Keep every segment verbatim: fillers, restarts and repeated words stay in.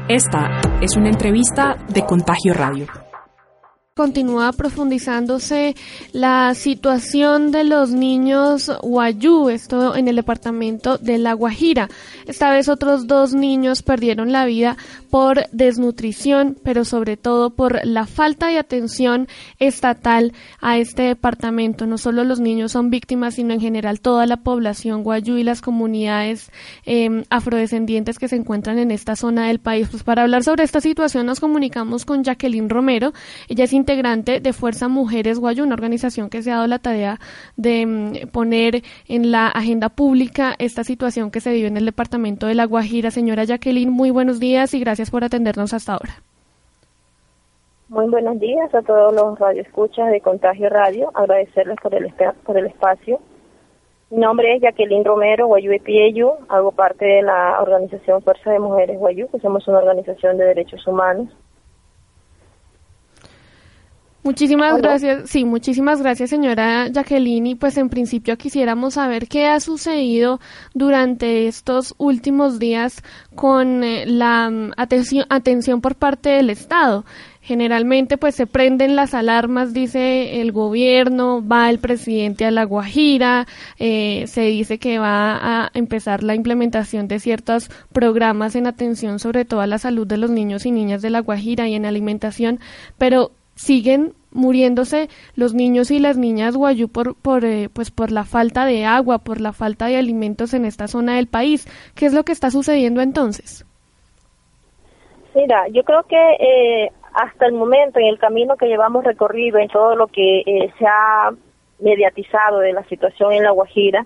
Esta es una entrevista de Contagio Radio. Continúa profundizándose la situación de los niños Wayuu, esto en el departamento de La Guajira. Esta vez otros dos niños perdieron la vida por desnutrición, pero sobre todo por la falta de atención estatal a este departamento. No solo los niños son víctimas, sino en general toda la población Wayuu y las comunidades eh, afrodescendientes que se encuentran en esta zona del país. Pues para hablar sobre esta situación nos comunicamos con Jacqueline Romero. Ella es integrante de Fuerza Mujeres Wayuu, una organización que se ha dado la tarea de um, poner en la agenda pública esta situación que se vive en el departamento de La Guajira. Señora Jacqueline, muy buenos días y gracias por atendernos hasta ahora. Muy buenos días a todos los radioescuchas de Contagio Radio, agradecerles por el, por el espacio. Mi nombre es Jacqueline Romero, Wayuu Epieyu, hago parte de la organización Fuerza de Mujeres Wayuu, que somos una organización de derechos humanos. Muchísimas Hola. gracias, sí, muchísimas gracias señora Jacqueline, y pues en principio quisiéramos saber qué ha sucedido durante estos últimos días con eh, la um, atención, atención por parte del Estado. Generalmente pues se prenden las alarmas, dice el gobierno, va el presidente a La Guajira, eh, se dice que va a empezar la implementación de ciertos programas en atención sobre todo a la salud de los niños y niñas de La Guajira y en alimentación, pero siguen muriéndose los niños y las niñas Wayuu por por eh, pues por la falta de agua, por la falta de alimentos en esta zona del país. ¿Qué es lo que está sucediendo entonces? Mira, yo creo que eh, hasta el momento, en el camino que llevamos recorrido, en todo lo que eh, se ha mediatizado de la situación en La Guajira,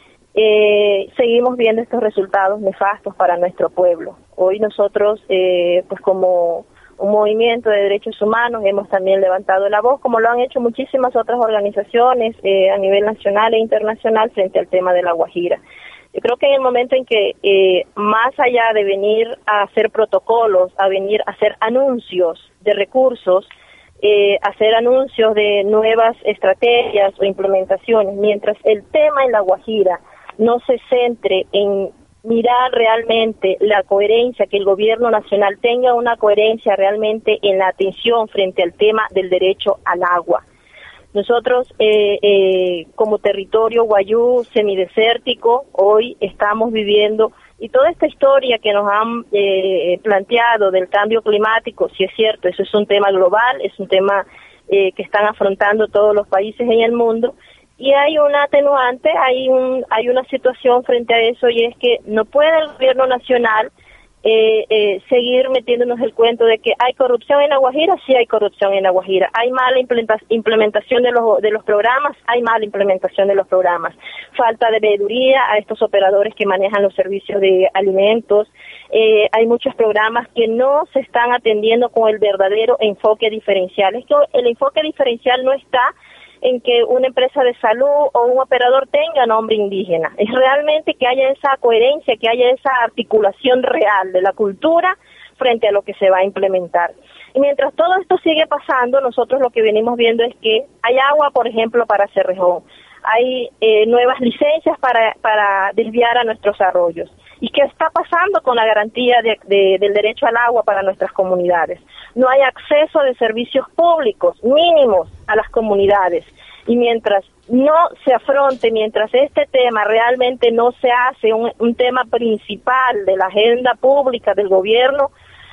eh, seguimos viendo estos resultados nefastos para nuestro pueblo. Hoy nosotros, eh, pues como un movimiento de derechos humanos, hemos también levantado la voz, como lo han hecho muchísimas otras organizaciones eh, a nivel nacional e internacional frente al tema de La Guajira. Yo creo que en el momento en que, eh, más allá de venir a hacer protocolos, a venir a hacer anuncios de recursos, eh, hacer anuncios de nuevas estrategias o implementaciones, mientras el tema en La Guajira no se centre en mirar realmente la coherencia, que el gobierno nacional tenga una coherencia realmente en la atención frente al tema del derecho al agua. Nosotros, eh, eh, como territorio Wayuu semidesértico, hoy estamos viviendo, y toda esta historia que nos han eh, planteado del cambio climático, si es cierto, eso es un tema global, es un tema eh, que están afrontando todos los países en el mundo, y hay una atenuante, hay un hay una situación frente a eso, y es que no puede el gobierno nacional eh, eh, seguir metiéndonos el cuento de que hay corrupción en La Guajira. Sí hay corrupción en La Guajira, hay mala implementación de los de los programas, hay mala implementación de los programas, falta de veeduría a estos operadores que manejan los servicios de alimentos, eh, hay muchos programas que no se están atendiendo con el verdadero enfoque diferencial. Es que el enfoque diferencial no está en que una empresa de salud o un operador tenga nombre indígena. Es realmente que haya esa coherencia, que haya esa articulación real de la cultura frente a lo que se va a implementar. Y mientras todo esto sigue pasando, nosotros lo que venimos viendo es que hay agua, por ejemplo, para Cerrejón. Hay eh, nuevas licencias para, para desviar a nuestros arroyos. ¿Y qué está pasando con la garantía de, de, del derecho al agua para nuestras comunidades? No hay acceso de servicios públicos mínimos a las comunidades. Y mientras no se afronte, mientras este tema realmente no se hace un, un tema principal de la agenda pública del gobierno,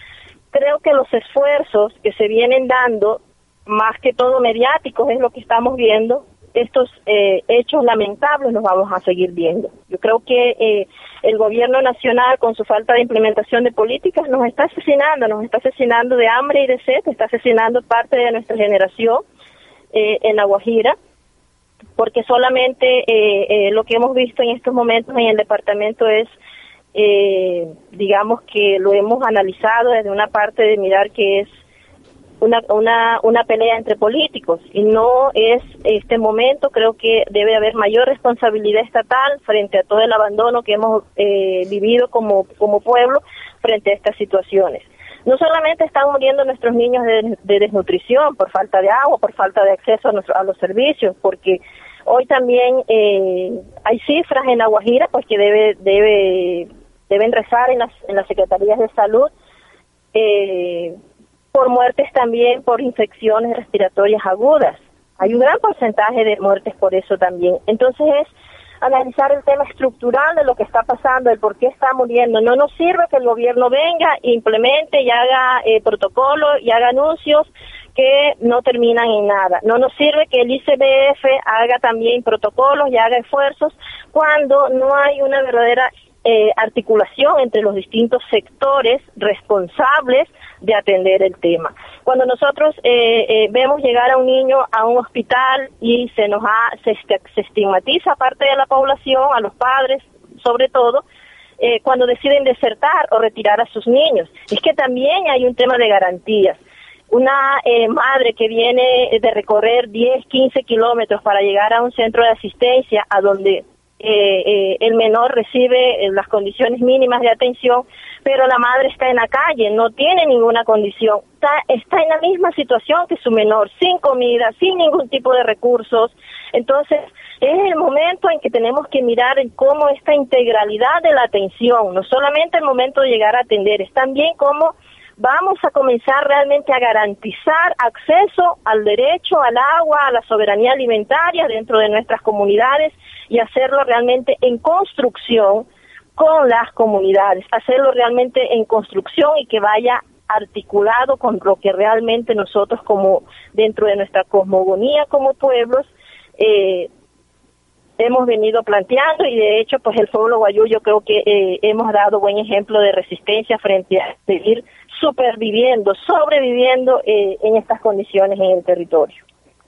creo que los esfuerzos que se vienen dando, más que todo mediáticos, es lo que estamos viendo, estos eh, hechos lamentables los vamos a seguir viendo. Yo creo que eh, el gobierno nacional, con su falta de implementación de políticas, nos está asesinando, nos está asesinando de hambre y de sed, está asesinando parte de nuestra generación eh, en La Guajira, porque solamente eh, eh, lo que hemos visto en estos momentos en el departamento es, eh, digamos que lo hemos analizado desde una parte de mirar que es Una, una una pelea entre políticos, y no es este momento. Creo que debe haber mayor responsabilidad estatal frente a todo el abandono que hemos eh, vivido como como pueblo frente a estas situaciones. No solamente están muriendo nuestros niños de, de desnutrición por falta de agua, por falta de acceso a, nuestro, a los servicios, porque hoy también eh, hay cifras en La Guajira, pues que debe debe deben rezar en las en las secretarías de salud, eh, por muertes también por infecciones respiratorias agudas. Hay un gran porcentaje de muertes por eso también. Entonces es analizar el tema estructural de lo que está pasando, el por qué está muriendo. No nos sirve que el gobierno venga, implemente y haga eh, protocolos y haga anuncios que no terminan en nada. No nos sirve que el I C B F haga también protocolos y haga esfuerzos cuando no hay una verdadera eh, articulación entre los distintos sectores responsables de atender el tema. Cuando nosotros eh, eh, vemos llegar a un niño a un hospital y se nos ha, se, se estigmatiza a parte de la población, a los padres sobre todo, eh, cuando deciden desertar o retirar a sus niños. Es que también hay un tema de garantías. Una eh, madre que viene de recorrer diez, quince kilómetros para llegar a un centro de asistencia a donde eh, eh, el menor recibe eh, las condiciones mínimas de atención, pero la madre está en la calle, no tiene ninguna condición, está, está en la misma situación que su menor, sin comida, sin ningún tipo de recursos. Entonces, es el momento en que tenemos que mirar en cómo esta integralidad de la atención, no solamente el momento de llegar a atender, es también cómo vamos a comenzar realmente a garantizar acceso al derecho al agua, a la soberanía alimentaria dentro de nuestras comunidades y hacerlo realmente en construcción con las comunidades, hacerlo realmente en construcción y que vaya articulado con lo que realmente nosotros como dentro de nuestra cosmogonía como pueblos eh, hemos venido planteando, y de hecho pues el pueblo guayú yo creo que eh, hemos dado buen ejemplo de resistencia frente a seguir superviviendo, sobreviviendo eh, en estas condiciones en el territorio.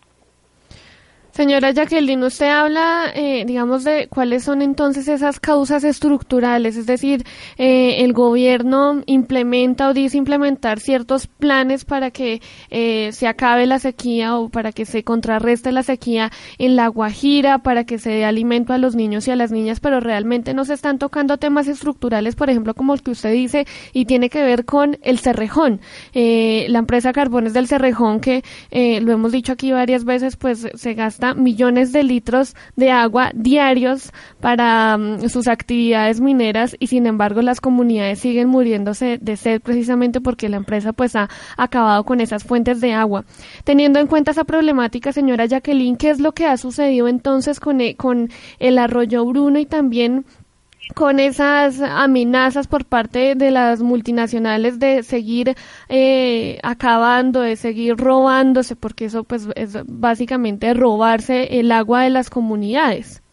Señora Jacqueline, usted habla, eh, digamos, de cuáles son entonces esas causas estructurales, es decir, eh, el gobierno implementa o dice implementar ciertos planes para que eh, se acabe la sequía o para que se contrarreste la sequía en La Guajira, para que se dé alimento a los niños y a las niñas, pero realmente no se están tocando temas estructurales, por ejemplo, como el que usted dice, y tiene que ver con el Cerrejón, eh, la empresa Carbones del Cerrejón, que eh, lo hemos dicho aquí varias veces, pues se gasta millones de litros de agua diarios para um, sus actividades mineras, y sin embargo las comunidades siguen muriéndose de sed precisamente porque la empresa pues ha acabado con esas fuentes de agua. Teniendo en cuenta esa problemática, señora Jacqueline, ¿qué es lo que ha sucedido entonces con, con el arroyo Bruno y también con esas amenazas por parte de las multinacionales de seguir eh, acabando, de seguir robándose, porque eso pues es básicamente robarse el agua de las comunidades?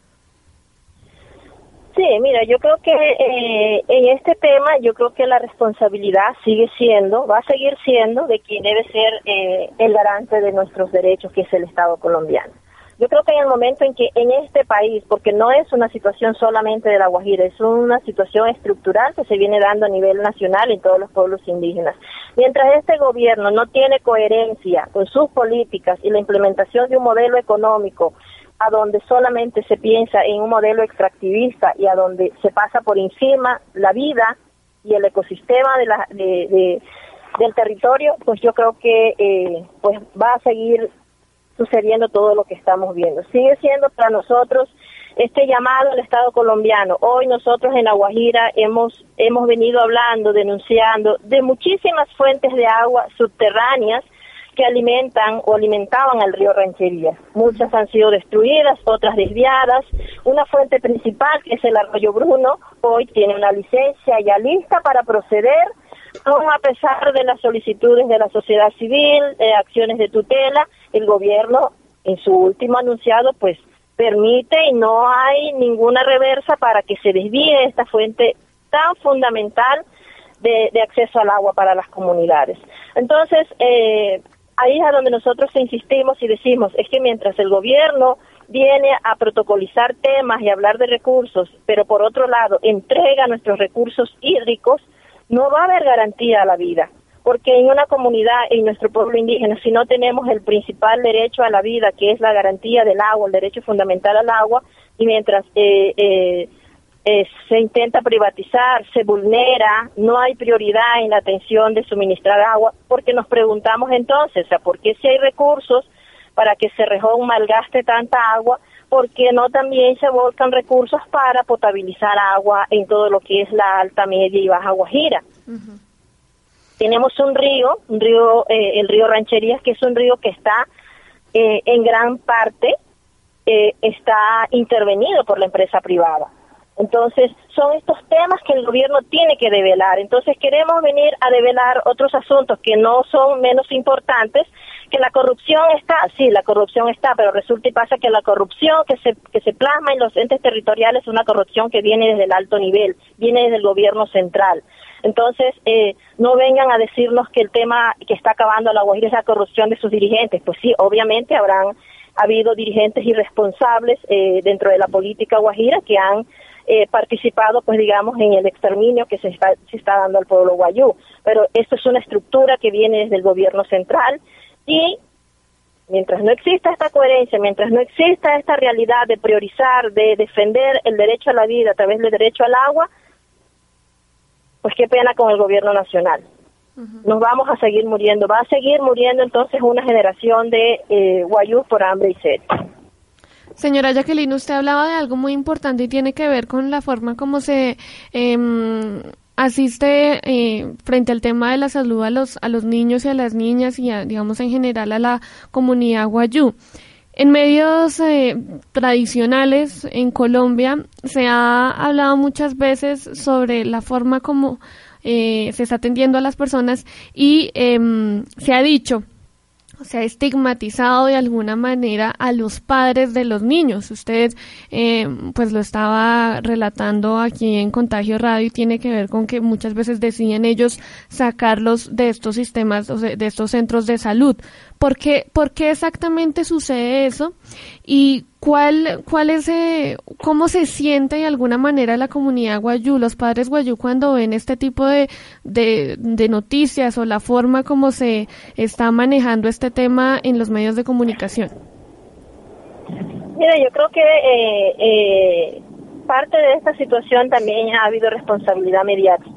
Sí, mira, yo creo que eh, en este tema, yo creo que la responsabilidad sigue siendo, va a seguir siendo de quien debe ser eh, el garante de nuestros derechos, que es el Estado colombiano. Yo creo que en el momento en que en este país, porque no es una situación solamente de La Guajira, es una situación estructural que se viene dando a nivel nacional en todos los pueblos indígenas. Mientras este gobierno no tiene coherencia con sus políticas y la implementación de un modelo económico a donde solamente se piensa en un modelo extractivista y a donde se pasa por encima la vida y el ecosistema de la, de, de, del territorio, pues yo creo que eh, pues va a seguir sucediendo todo lo que estamos viendo. Sigue siendo para nosotros este llamado al Estado colombiano. Hoy nosotros en La Guajira hemos hemos venido hablando, denunciando de muchísimas fuentes de agua subterráneas que alimentan o alimentaban al río Ranchería. Muchas han sido destruidas, otras desviadas. Una fuente principal, que es el arroyo Bruno, hoy tiene una licencia ya lista para proceder, aún a pesar de las solicitudes de la sociedad civil, eh, acciones de tutela. El gobierno, en su último anunciado, pues permite y no hay ninguna reversa para que se desvíe esta fuente tan fundamental de, de acceso al agua para las comunidades. Entonces, eh, ahí es a donde nosotros insistimos y decimos, es que mientras el gobierno viene a protocolizar temas y hablar de recursos, pero por otro lado entrega nuestros recursos hídricos, no va a haber garantía a la vida. Porque en una comunidad, en nuestro pueblo indígena, si no tenemos el principal derecho a la vida, que es la garantía del agua, el derecho fundamental al agua, y mientras eh, eh, eh, se intenta privatizar, se vulnera, no hay prioridad en la atención de suministrar agua, porque nos preguntamos entonces, o sea, ¿por qué si hay recursos para que Cerrejón malgaste tanta agua? ¿Por qué no también se volcan recursos para potabilizar agua en todo lo que es la alta, media y baja Guajira? Uh-huh. tenemos un río, un río, eh, el río Rancherías, que es un río que está eh, en gran parte eh, está intervenido por la empresa privada. Entonces, son estos temas que el gobierno tiene que develar. Entonces, queremos venir a develar otros asuntos que no son menos importantes, que la corrupción está, sí, la corrupción está, pero resulta y pasa que la corrupción que se que se plasma en los entes territoriales es una corrupción que viene desde el alto nivel, viene desde el gobierno central. Entonces, eh, no vengan a decirnos que el tema que está acabando a La Guajira es la corrupción de sus dirigentes. Pues sí, obviamente habrán habido dirigentes irresponsables eh, dentro de la política guajira que han eh, participado, pues digamos, en el exterminio que se está, se está dando al pueblo guayú. Pero esto es una estructura que viene desde el gobierno central y mientras no exista esta coherencia, mientras no exista esta realidad de priorizar, de defender el derecho a la vida a través del derecho al agua, pues qué pena con el gobierno nacional. Uh-huh. Nos vamos a seguir muriendo, va a seguir muriendo entonces una generación de eh, guayús por hambre y sed. Señora Jacqueline, usted hablaba de algo muy importante y tiene que ver con la forma como se eh, asiste eh, frente al tema de la salud a los a los niños y a las niñas y a, digamos en general a la comunidad guayú. En medios eh, tradicionales en Colombia se ha hablado muchas veces sobre la forma como eh, se está atendiendo a las personas y eh, se ha dicho, se ha estigmatizado de alguna manera a los padres de los niños. Usted eh, pues lo estaba relatando aquí en Contagio Radio y tiene que ver con que muchas veces deciden ellos sacarlos de estos sistemas, o sea, de estos centros de salud. ¿Por qué, por qué exactamente sucede eso? ¿Y cuál, cuál es, eh, cómo se siente de alguna manera la comunidad guayú, los padres guayú, cuando ven este tipo de, de, de noticias o la forma como se está manejando este tema en los medios de comunicación? Mira, yo creo que eh, eh, parte de esta situación también ha habido responsabilidad mediática.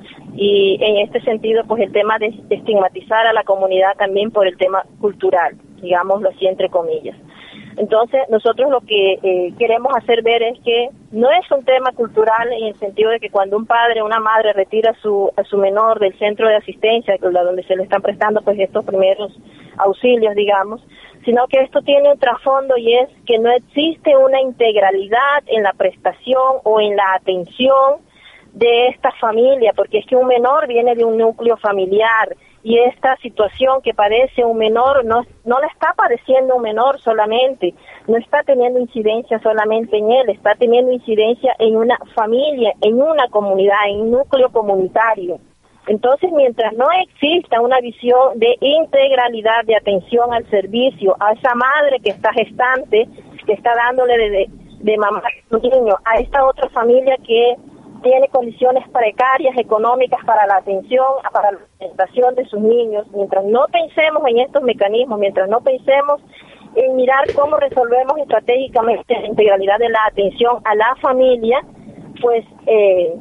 Y en este sentido, pues el tema de estigmatizar a la comunidad también por el tema cultural, digámoslo así entre comillas. Entonces, nosotros lo que eh, queremos hacer ver es que no es un tema cultural en el sentido de que cuando un padre o una madre retira a su, a su menor del centro de asistencia, donde se le están prestando pues estos primeros auxilios, digamos, sino que esto tiene un trasfondo y es que no existe una integralidad en la prestación o en la atención de esta familia, porque es que un menor viene de un núcleo familiar y esta situación que padece un menor no, no la está padeciendo un menor solamente, no está teniendo incidencia solamente en él, está teniendo incidencia en una familia, en una comunidad, en un núcleo comunitario. Entonces, mientras no exista una visión de integralidad, de atención al servicio, a esa madre que está gestante, que está dándole de, de, de mamá a su niño, a esta otra familia que tiene condiciones precarias económicas para la atención, para la alimentación de sus niños, mientras no pensemos en estos mecanismos, mientras no pensemos en mirar cómo resolvemos estratégicamente la integralidad de la atención a la familia, pues eh,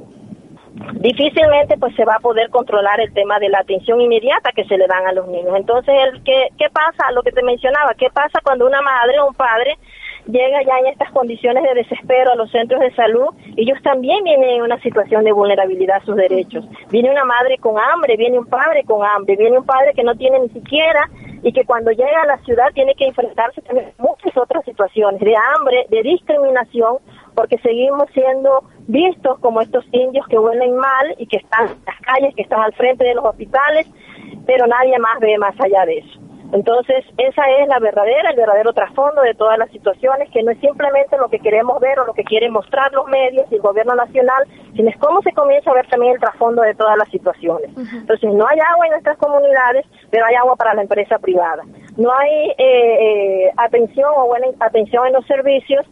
difícilmente pues se va a poder controlar el tema de la atención inmediata que se le dan a los niños. Entonces, el, ¿qué, qué pasa? Lo que te mencionaba, ¿qué pasa cuando una madre o un padre llega ya en estas condiciones de desespero a los centros de salud? Ellos también vienen en una situación de vulnerabilidad a sus derechos. Viene una madre con hambre, viene un padre con hambre, viene un padre que no tiene ni siquiera y que cuando llega a la ciudad tiene que enfrentarse también a muchas otras situaciones de hambre, de discriminación, porque seguimos siendo vistos como estos indios que huelen mal y que están en las calles, que están al frente de los hospitales, pero nadie más ve más allá de eso. Entonces, esa es la verdadera, el verdadero trasfondo de todas las situaciones, que no es simplemente lo que queremos ver o lo que quieren mostrar los medios y el gobierno nacional, sino es cómo se comienza a ver también el trasfondo de todas las situaciones. Uh-huh. Entonces, no hay agua en nuestras comunidades, pero hay agua para la empresa privada. No hay eh, eh, atención o buena atención en los servicios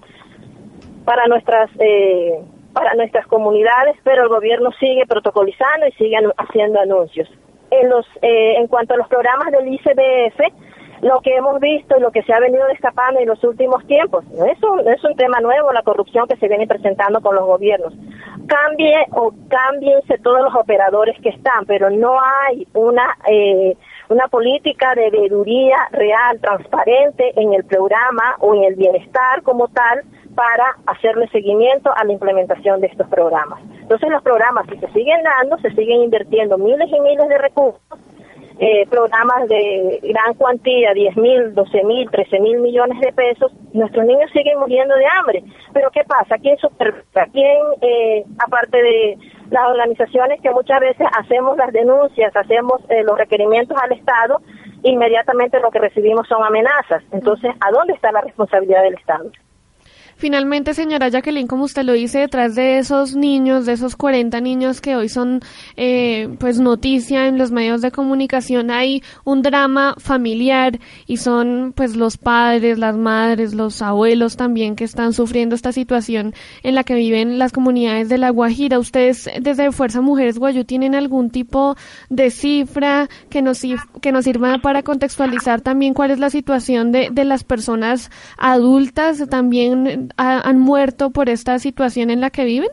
para nuestras eh, para nuestras comunidades, pero el gobierno sigue protocolizando y sigue anu- haciendo anuncios. En los eh, en cuanto a los programas del I C B F, lo que hemos visto y lo que se ha venido destapando en los últimos tiempos, no es un, no es un tema nuevo la corrupción que se viene presentando con los gobiernos. Cambie o cámbiense todos los operadores que están, pero no hay una eh, una política de veeduría real, transparente en el programa o en el bienestar como tal, para hacerle seguimiento a la implementación de estos programas. Entonces los programas, si se siguen dando, se siguen invirtiendo miles y miles de recursos, eh, programas de gran cuantía, diez mil, doce mil, trece mil millones de pesos, nuestros niños siguen muriendo de hambre. Pero ¿qué pasa? ¿Quién supervisa? ¿Quién, eh, aparte de las organizaciones que muchas veces hacemos las denuncias, hacemos eh, los requerimientos al Estado, inmediatamente lo que recibimos son amenazas? Entonces, ¿a dónde está la responsabilidad del Estado? Finalmente, señora Jacqueline, como usted lo dice, detrás de esos niños, de esos cuarenta niños que hoy son eh, pues noticia en los medios de comunicación, hay un drama familiar y son pues los padres, las madres, los abuelos también que están sufriendo esta situación en la que viven las comunidades de La Guajira. ¿Ustedes desde Fuerza Mujeres Wayuu tienen algún tipo de cifra que nos, que nos sirva para contextualizar también cuál es la situación de, de las personas adultas también han muerto por esta situación en la que viven?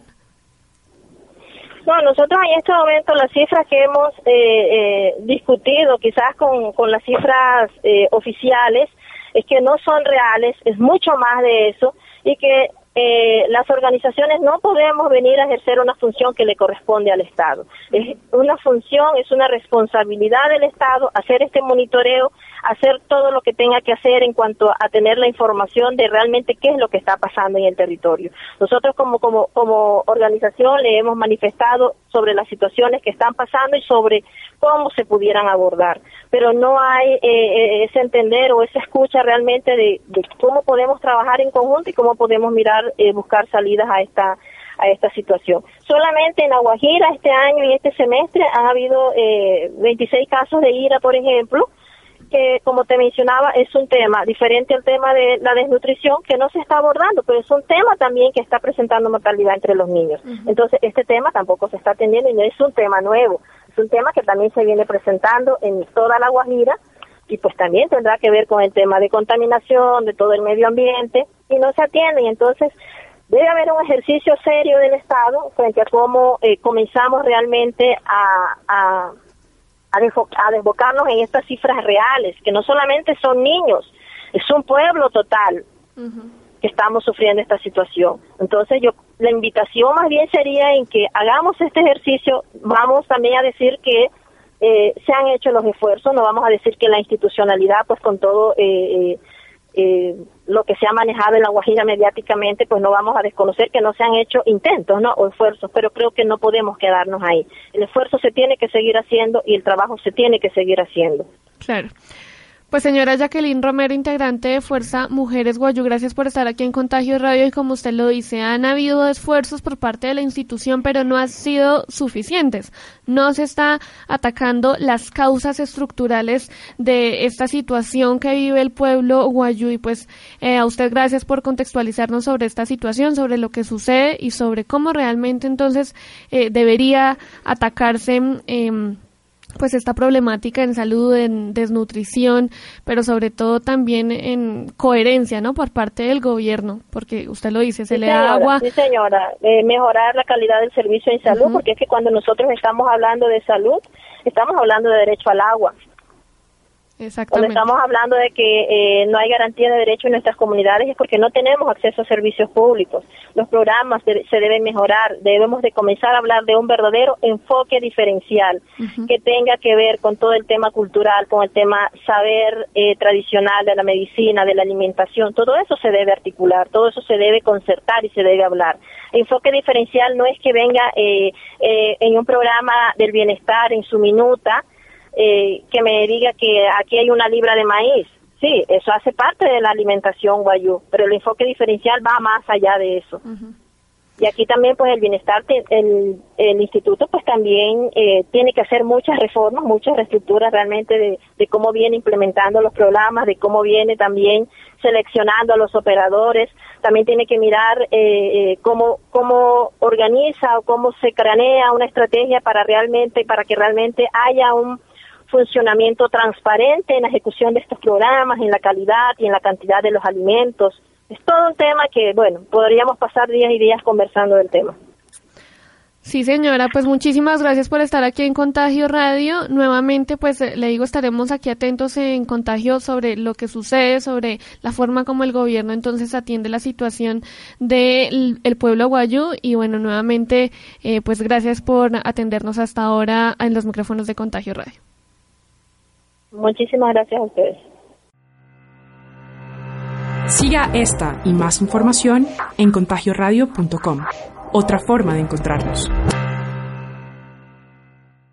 No, nosotros en este momento las cifras que hemos eh, eh, discutido, quizás con, con las cifras eh, oficiales, es que no son reales, es mucho más de eso, y que eh, las organizaciones no podemos venir a ejercer una función que le corresponde al Estado. Es una función, es una responsabilidad del Estado hacer este monitoreo, hacer todo lo que tenga que hacer en cuanto a tener la información de realmente qué es lo que está pasando en el territorio. Nosotros como como como organización le hemos manifestado sobre las situaciones que están pasando y sobre cómo se pudieran abordar, pero no hay eh, ese entender o esa escucha realmente de, de cómo podemos trabajar en conjunto y cómo podemos mirar, eh, buscar salidas a esta a esta situación. Solamente en La Guajira este año y este semestre han habido eh, veintiséis casos de ira, por ejemplo, que, como te mencionaba, es un tema diferente al tema de la desnutrición que no se está abordando, pero es un tema también que está presentando mortalidad entre los niños. Uh-huh. Entonces, este tema tampoco se está atendiendo y no es un tema nuevo, es un tema que también se viene presentando en toda La Guajira y pues también tendrá que ver con el tema de contaminación, de todo el medio ambiente, y no se atiende. Y entonces, debe haber un ejercicio serio del Estado frente a cómo eh, comenzamos realmente a... a A, a desbocarnos en estas cifras reales, que no solamente son niños, es un pueblo total uh-huh. que estamos sufriendo esta situación. Entonces yo, la invitación más bien sería en que hagamos este ejercicio, vamos también a decir que eh, se han hecho los esfuerzos, no vamos a decir que la institucionalidad, pues con todo eh, eh, eh, lo que se ha manejado en La Guajira mediáticamente, pues no vamos a desconocer que no se han hecho intentos, ¿no? O esfuerzos, pero creo que no podemos quedarnos ahí. El esfuerzo se tiene que seguir haciendo y el trabajo se tiene que seguir haciendo. Claro. Pues señora Jacqueline Romero, integrante de Fuerza Mujeres Wayuu, gracias por estar aquí en Contagio Radio y como usted lo dice, han habido esfuerzos por parte de la institución, pero no han sido suficientes. No se está atacando las causas estructurales de esta situación que vive el pueblo Wayuu y pues eh, a usted gracias por contextualizarnos sobre esta situación, sobre lo que sucede y sobre cómo realmente entonces eh, debería atacarse eh, pues esta problemática en salud, en desnutrición, pero sobre todo también en coherencia, ¿no? Por parte del gobierno, porque usted lo dice, se sí, le señora, da agua. Sí, señora, eh, mejorar la calidad del servicio en salud, uh-huh. porque es que cuando nosotros estamos hablando de salud, estamos hablando de derecho al agua. Exactamente. Cuando estamos hablando de que eh, no hay garantía de derecho en nuestras comunidades es porque no tenemos acceso a servicios públicos. Los programas de, se deben mejorar. Debemos de comenzar a hablar de un verdadero enfoque diferencial uh-huh. que tenga que ver con todo el tema cultural, con el tema saber eh, tradicional de la medicina, de la alimentación. Todo eso se debe articular, todo eso se debe concertar y se debe hablar. Enfoque diferencial no es que venga eh, eh, en un programa del bienestar, en su minuta, Eh, que me diga que aquí hay una libra de maíz. Sí, eso hace parte de la alimentación Wayuu, pero el enfoque diferencial va más allá de eso. Uh-huh. Y aquí también, pues, el bienestar, el, el instituto, pues, también eh, tiene que hacer muchas reformas, muchas reestructuras realmente de, de cómo viene implementando los programas, de cómo viene también seleccionando a los operadores. También tiene que mirar eh, eh, cómo, cómo organiza o cómo se cranea una estrategia para realmente, para que realmente haya un funcionamiento transparente en la ejecución de estos programas, en la calidad y en la cantidad de los alimentos. Es todo un tema que, bueno, podríamos pasar días y días conversando del tema. Sí, señora, pues muchísimas gracias por estar aquí en Contagio Radio. Nuevamente, pues le digo, estaremos aquí atentos en Contagio sobre lo que sucede, sobre la forma como el gobierno entonces atiende la situación del el pueblo wayú. Y bueno, nuevamente, eh, pues gracias por atendernos hasta ahora en los micrófonos de Contagio Radio. Muchísimas gracias a ustedes. Siga esta y más información en contagio radio punto com. Otra forma de encontrarnos.